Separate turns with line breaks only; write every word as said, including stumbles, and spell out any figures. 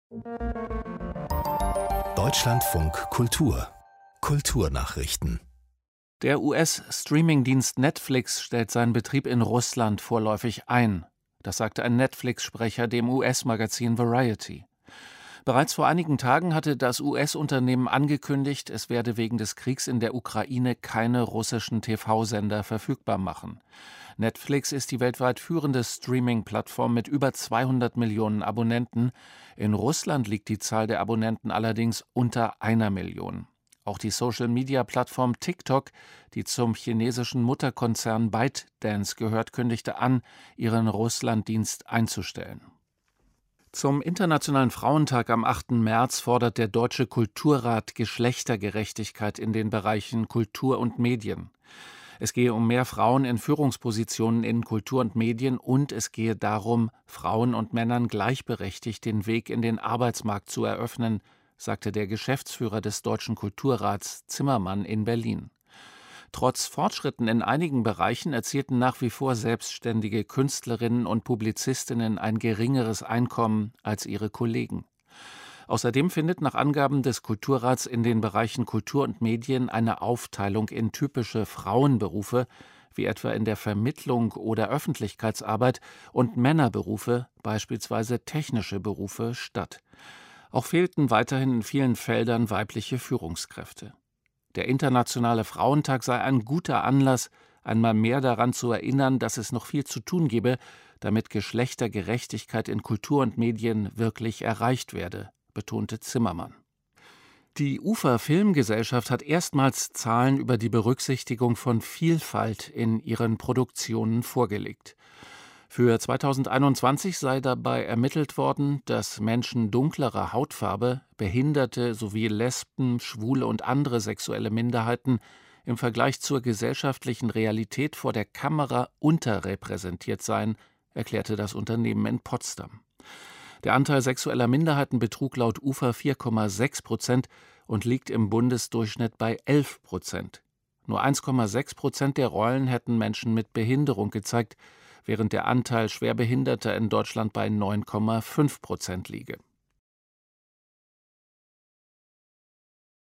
Deutschlandfunk Kultur Kulturnachrichten.
Der U S-Streamingdienst Netflix stellt seinen Betrieb in Russland vorläufig ein. Das sagte ein Netflix-Sprecher dem U S-Magazin Variety. Bereits vor einigen Tagen hatte das U S-Unternehmen angekündigt, es werde wegen des Kriegs in der Ukraine keine russischen T V-Sender verfügbar machen. Netflix ist die weltweit führende Streaming-Plattform mit über zweihundert Millionen Abonnenten. In Russland liegt die Zahl der Abonnenten allerdings unter einer Million. Auch die Social-Media-Plattform TikTok, die zum chinesischen Mutterkonzern ByteDance gehört, kündigte an, ihren Russlanddienst einzustellen. Zum Internationalen Frauentag am achten März fordert der Deutsche Kulturrat Geschlechtergerechtigkeit in den Bereichen Kultur und Medien. Es gehe um mehr Frauen in Führungspositionen in Kultur und Medien und es gehe darum, Frauen und Männern gleichberechtigt den Weg in den Arbeitsmarkt zu eröffnen, sagte der Geschäftsführer des Deutschen Kulturrats Zimmermann in Berlin. Trotz Fortschritten in einigen Bereichen erzielten nach wie vor selbstständige Künstlerinnen und Publizistinnen ein geringeres Einkommen als ihre Kollegen. Außerdem findet nach Angaben des Kulturrats in den Bereichen Kultur und Medien eine Aufteilung in typische Frauenberufe, wie etwa in der Vermittlung oder Öffentlichkeitsarbeit, und Männerberufe, beispielsweise technische Berufe, statt. Auch fehlten weiterhin in vielen Feldern weibliche Führungskräfte. Der Internationale Frauentag sei ein guter Anlass, einmal mehr daran zu erinnern, dass es noch viel zu tun gebe, damit Geschlechtergerechtigkeit in Kultur und Medien wirklich erreicht werde, betonte Zimmermann. Die UFA Filmgesellschaft hat erstmals Zahlen über die Berücksichtigung von Vielfalt in ihren Produktionen vorgelegt. Für zweitausendeinundzwanzig sei dabei ermittelt worden, dass Menschen dunklerer Hautfarbe, Behinderte sowie Lesben, Schwule und andere sexuelle Minderheiten im Vergleich zur gesellschaftlichen Realität vor der Kamera unterrepräsentiert seien, erklärte das Unternehmen in Potsdam. Der Anteil sexueller Minderheiten betrug laut UFA vier Komma sechs Prozent und liegt im Bundesdurchschnitt bei elf Prozent. Nur eins Komma sechs Prozent der Rollen hätten Menschen mit Behinderung gezeigt, während der Anteil Schwerbehinderter in Deutschland bei neun Komma fünf Prozent liege.